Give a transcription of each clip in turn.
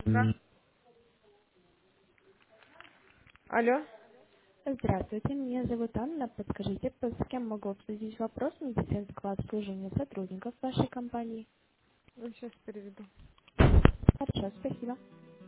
Да. Алло. Здравствуйте, меня зовут Анна. Подскажите, с кем могу обсудить вопрос медицинского обслуживания сотрудников вашей компании? Сейчас переведу. Хорошо, спасибо.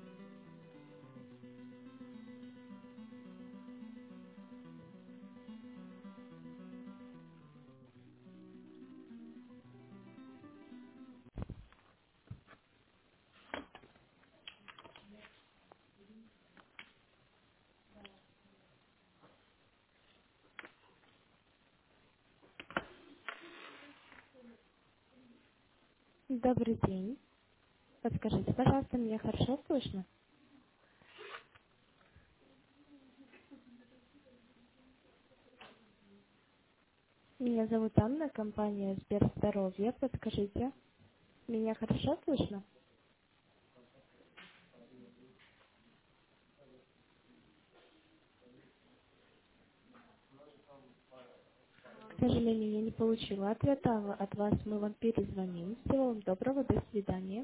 Добрый день. Подскажите, пожалуйста, меня хорошо слышно? Меня зовут Анна, компания Сберздоровье. Подскажите, меня хорошо слышно? К сожалению, я не получила ответа от вас. Мы вам перезвоним. Всего вам доброго, до свидания.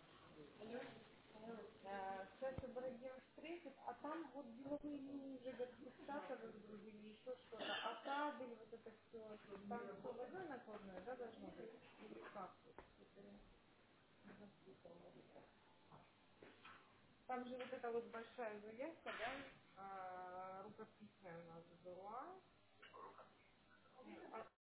Там же вот эта вот большая заявка, да, рукописная у нас была.